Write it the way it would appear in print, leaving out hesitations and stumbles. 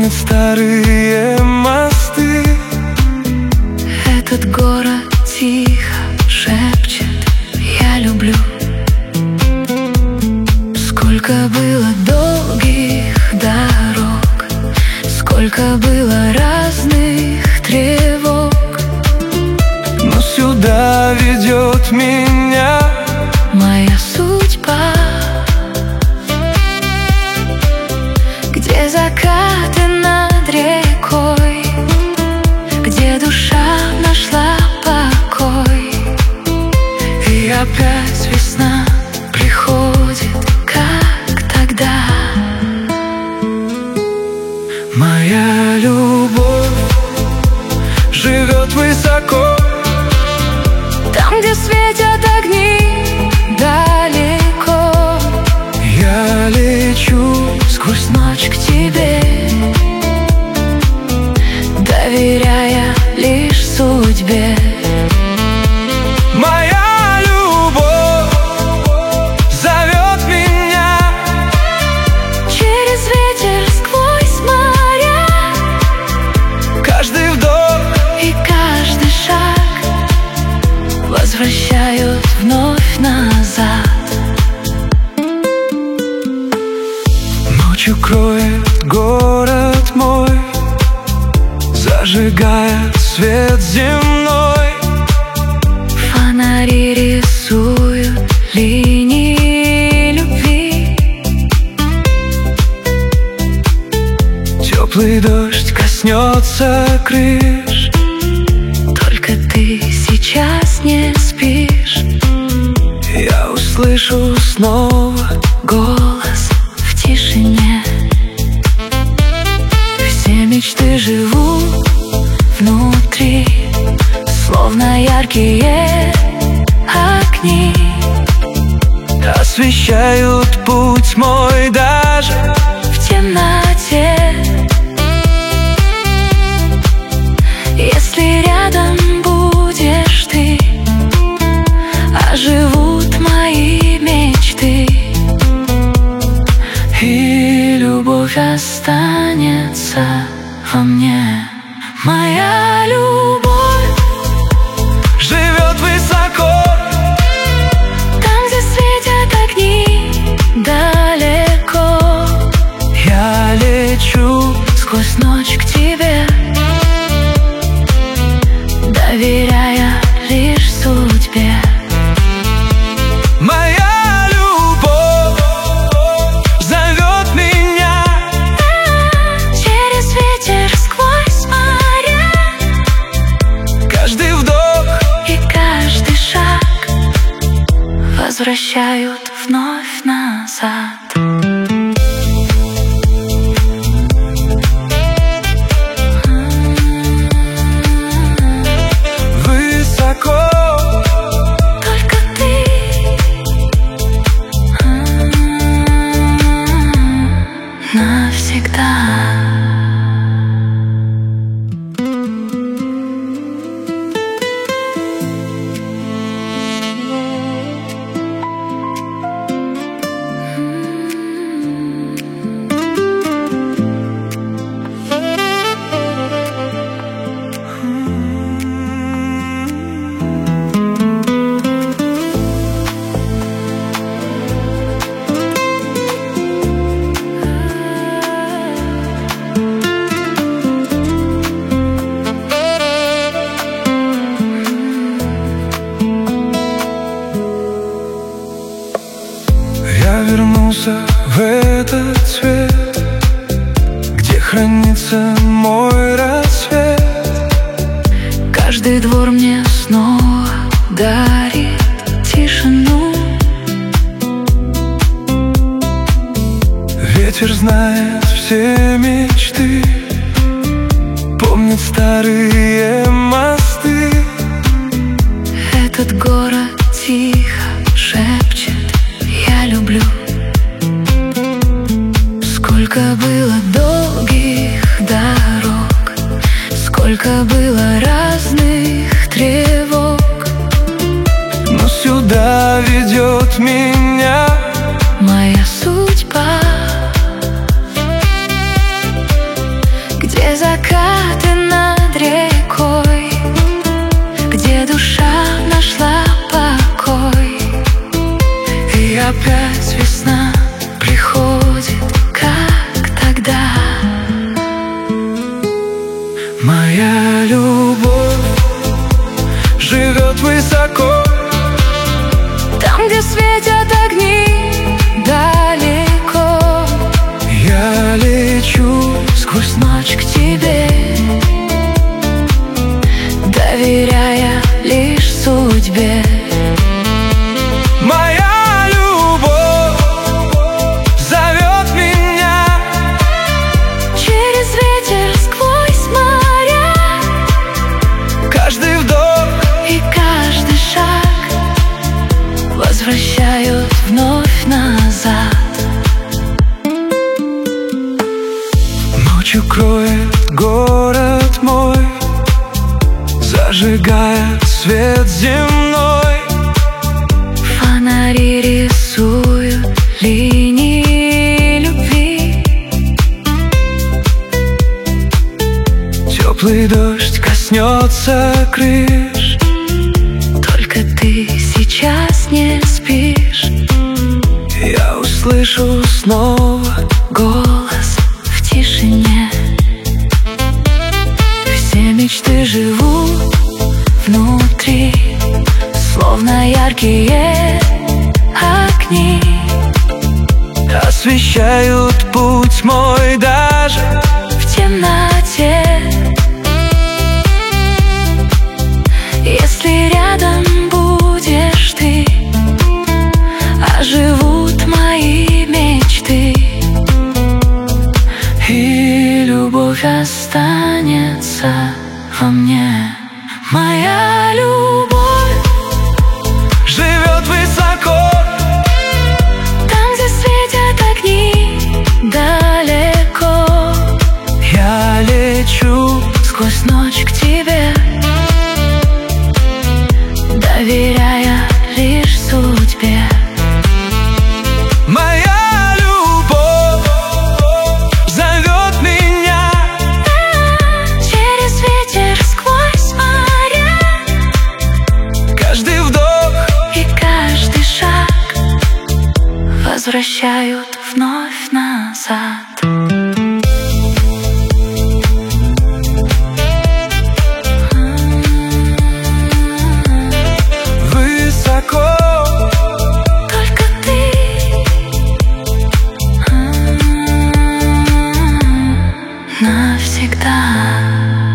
помнит старые мосты. Этот город тихо шепчет: я люблю. Сколько было долгих дорог, сколько было разных тревог, но сюда ведет меня моя судьба, где закаты над рекой, где душа нашла покой. И опять весна приходит, как тогда. Моя любовь живет высоко, там, где светят огни далеко. Я лечу Сквозь ночь к тебе, доверяя лишь судьбе. Моя любовь зовет меня Через ветер, сквозь моря, каждый вдох и каждый шаг возвращают вновь назад. Ночью кроет город мой, зажигая свет земной. Фонари рисуют линии любви, Теплый дождь коснется крыш, только ты сейчас не спишь. я услышу снова Голос в тишине. Все мечты живут внутри, словно яркие огни, освещают путь мой даже в темноте. Если рядом будешь ты, оживут мои мечты, и любовь останется во мне. Моя любовь живет высоко, там, где светят огни далеко. я лечу Сквозь ночь к тебе, доверяя лишь судьбе. Моя любовь зовет меня Через ветер, сквозь моря, каждый вдох и каждый шаг возвращают вновь назад. высоко. Только ты навсегда. Я вернулся в этот свет, где хранится мой рассвет. Каждый двор мне снова дарит тишину. Ветер знает все мечты, помнит старые мосты. Этот город тихо шепчет: я люблю. Сколько было долгих дорог, сколько было разных тревог, но сюда ведет меня моя судьба, где закаты над рекой, где душа нашла покой. И опять весна приходит, как тогда. Моя любовь живет высоко, там, где светят огни далеко. я лечу Сквозь ночь к тебе, доверяя лишь судьбе. Моя любовь зовет меня Через ветер, сквозь моря, каждый вдох и каждый шаг возвращают вновь назад. Ночью кроет город мой, зажигая свет земной. Фонари рисуют линии любви, Теплый дождь коснется крыш, только ты сейчас не спишь. я услышу снова Голос в тишине. Все мечты живут внутри, словно яркие огни. освещают путь мой даже В темноте, если рядом будешь ты, оживут мои мечты, и любовь останется во мне. Моя любовь живет высоко, там, где светят огни далеко. я лечу Сквозь ночь к тебе, доверяя лишь судьбе. Моя любовь зовет меня Через ветер, сквозь моря, каждый вдох и каждый шаг возвращают вновь назад. высоко. Только ты навсегда.